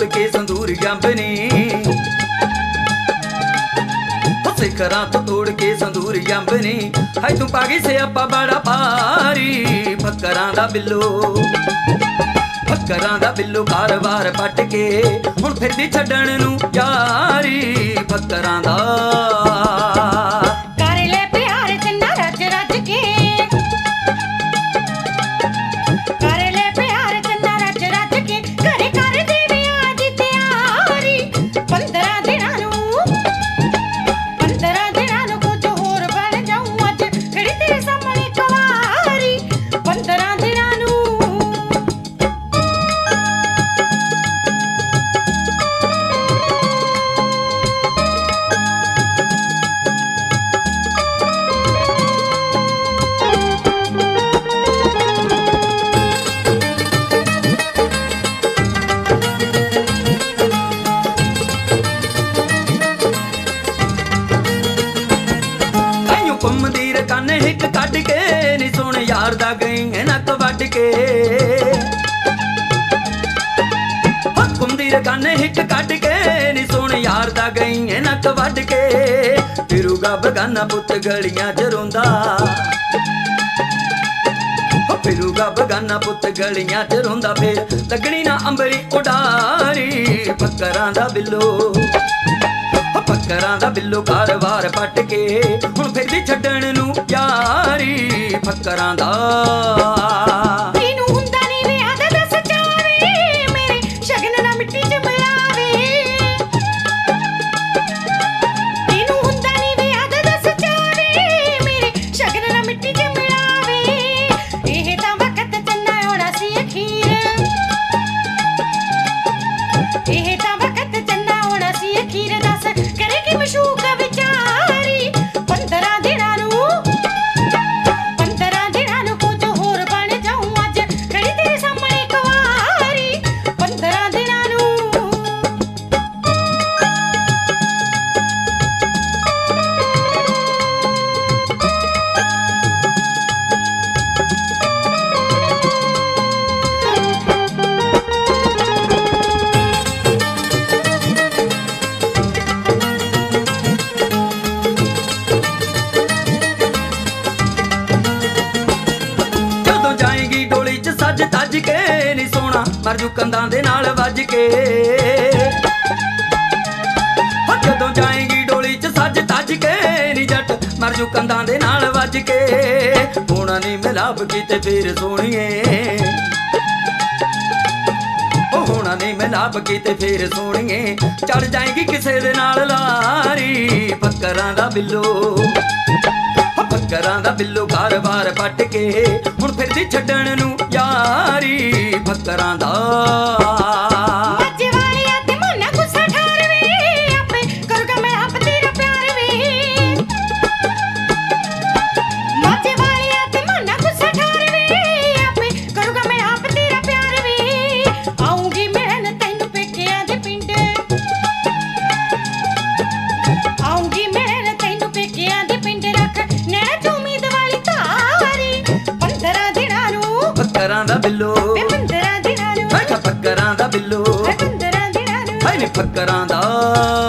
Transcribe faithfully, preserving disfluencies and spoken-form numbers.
ਤੋੜ ਕੇ ਸੰਦੂਰ ਜੰਬਨੀ ਸਿਖਰਾਂ ਤੋਂ ਤੋੜ ਕੇ ਸੰਦੂਰ ਜੰਬਨੀ ਹਾਏ ਤੂੰ ਪਾ ਗਈ ਸਿਆਪਾ ਬੜਾ ਭਾਰੀ ਫੱਕਰਾਂ ਦਾ ਬਿੱਲੋ ਫੱਕਰਾਂ ਦਾ ਬਿੱਲੋ ਬਾਰ-ਬਾਰ ਪੱਟ ਕੇ ਹੁਣ ਫਿਰਦੀ ਛੱਡਣ ਨੂੰ ਯਾਰੀ ਫੱਕਰਾਂ ਦਾ ਕਰ ਲੈ ਪਿਆਰ ਚੰਨਾ ਰੱਜ ਰੱਜ ਕੇ ਕਰ ਲੈ ਪਿਆਰ ਚੰਨਾ ਰੱਜ ਰੱਜ ਕੇ ਘਰੇ ਕਰ ਦੇ ਵਿਆਹ ਦੀ ਤਿਆਰੀ ਪੰਦਰਾਂ ਦਿਨਾਂ ਨੂੰ ਪੰਦਰਾਂ ਦਿਨਾਂ ਨੂੰ ਕੁਝ ਹੋਰ ਬਣ ਜਾਊਂ ਅੱਜ ਖੜੀ ਤੇਰੇ ਸਾਹਮਣੇ ਕੁਆਰੀ ਪੰਦਰਾਂ ਦਿਨਾਂ ਨੂੰ ਘੁੰਮਦੀ ਰਕਨ ਹਿੱਕ ਕੱਢ ਕੇ ਨੀ ਸੁਣ ਯਾਰ ਦਾ ਗਈ ਨੱਕ ਵੱਢ ਕੇ ਘੁੰਮਦੀ ਰਕਨ ਹਿੱਕ ਕੱਢ ਕੇ ਨੀ ਸੁਣ ਯਾਰ ਦਾ ਗਈ ਨੱਕ ਵੱਢ ਕੇ ਫਿਰੂਗਾ ਬਗਾਨਾ ਪੁੱਤ ਗਲੀਆਂ ਚ ਰੋਂਦਾ ਫਿਰੂਗਾ ਬਗਾਨਾ ਪੁੱਤ ਗਲੀਆਂ ਚ ਰੋਂਦਾ ਫੇਰ ਲੱਗਣੀ ਨਾ ਅੰਬਰੀ ਉਡਾਰੀ ਫੱਕਰਾਂ ਦਾ ਬਿੱਲੋ ਫੱਕਰਾਂ ਦਾ ਬਿੱਲੋ ਕਾਰਵਾਰ ਪੱਟ ਕੇ ਹੁਣ ਫਿਰਦੀ ਛੱਡਣ ਨੂੰ ਯਾਰੀ ਫੱਕਰਾਂ ਦਾ ਤੈਨੂੰ ਹੁੰਦਾ ਨੀ ਵਿਆਹ ਦਾ ਦੱਸ ਚਾਵੇ ਮੇਰੇ ਸ਼ਗਨ ਨਾ ਮਿੱਟੀ ਚ ਮਿਲਾਵੇ ਤੈਨੂੰ ਹੁੰਦਾ ਨੀ ਵਿਆਹ ਦਾ ਦੱਸ ਚਾਵੇ ਮੇਰੇ ਸ਼ਗਨ ਨਾ ਮਿੱਟੀ ਚ ਮਿਲਾਵੇ ਇਹ ਤਾਂ ਵਕਤ ਚੰਨਾ ਆਉਣਾ ਸੀ ਅਖੀਰ ਇਹ ਤਾਂ ਵਕਤ ਚੰਨਾ ਆਉਣਾ ਸੀ ਅਖੀਰ ਦੱਸ ਕਰੇਗੀ ਮਸ਼ੂਕ ਵਿਚਾਰੀ ਪੰਦਰਾਂ ਦਿਨਾਂ ਨੂੰ ਪੰਦਰਾਂ ਦਿਨਾਂ ਨੂੰ ਕੁਝ ਹੋਰ ਬਣ ਜਾਊਂ ਅੱਜ ਖੜੀ ਤੇਰੇ ਸਾਹਮਣੇ ਕੁਆਰੀ ਪੰਦਰਾਂ ਦਿਨਾਂ ਨੂੰ ਸੱਜ ਤੱਜ ਕੇ ਨੀ ਸੋਣਾ ਮਰ ਜੂ ਕੰਧਾਂ ਦੇ ਨਾਲ ਵੱਜ ਕੇ ਜਦੋਂ ਜਾਏਗੀ ਡੋਲੀ ਚ ਸੱਜ ਤੱਜ ਕੇ ਨੀ ਜੱਟ ਮਰ ਜੂ ਕੰਧਾਂ ਦੇ ਨਾਲ ਵੱਜ ਕੇ ਹੋਣਾ ਨੀ ਮਿਲਾਪ ਕੀਤੇ ਫੇਰ ਸੋਹਣੀਏ ਉਹ ਹੋਣਾ ਨੀ ਮਿਲਾਪ ਕੀਤੇ ਫੇਰ ਸੋਹਣੀਏ ਚੜ ਜਾਏਗੀ ਕਿਸੇ ਦੇ ਨਾਲ ਲਾਰੀ ਫੱਕਰਾਂ ਦਾ ਬਿੱਲੋ ਫੱਕਰਾਂ ਦਾ ਬਿੱਲੋ ਕਾਰਵਾਰ ਪੱਟ ਕੇ ਹੁਣ ਫਿਰਦੀ ਛੱਡਣ ਨੂੰ ਯਾਰੀ ਫੱਕਰਾਂ ਦਾ ਮੱਝੇ ਵਾਲਿਆ ਤੇ ਮੋਨਾ ਗੁੱਸਾ ਠਾਰਵੇ ਆਪੇ ਕਰੂਗਾ ਮੈਂ ਆਪ ਤੇਰਾ ਪਿਆਰ ਵੇ ਮੱਝੇ ਵਾਲਿਆ ਤੇ ਮੋਨਾ ਗੁੱਸਾ ਠਾਰਵੇ ਆਪੇ ਕਰੂਗਾ ਮੈਂ ਆਪ ਤੇਰਾ ਪਿਆਰ ਵੇ ਆਉਂਗੀ ਮਿਲਣ ਤੈਨੂੰ ਪੇਕਿਆਂ ਦੇ ਪਿੰਡ ਆਉਂਗੀ ਮਿਲਣ ਤੈਨੂੰ ਪੇਕਿਆਂ ਦੇ ਪਿੰਡ ਰੱਖ ਨੈਣਾ ਚ ਉਮੀਦ ਵਾਲੀ ਧਾਰੀ ਪੰਦਰਾਂ ਦਿਨਾਂ ਨੂੰ ਫੱਕਰਾਂ ਦਾ ਬਿੱਲੋ ਪੰਦਰਾਂ ਦਿਨਾਂ ਨੂੰ ਫੱਕਰਾਂ ਦਾ ਬਿੱਲੋ ਪੰਦਰਾਂ ਦਿਨਾਂ ਨੂੰ ਹਾਏ ਨੀ ਫੱਕਰਾਂ ਦਾ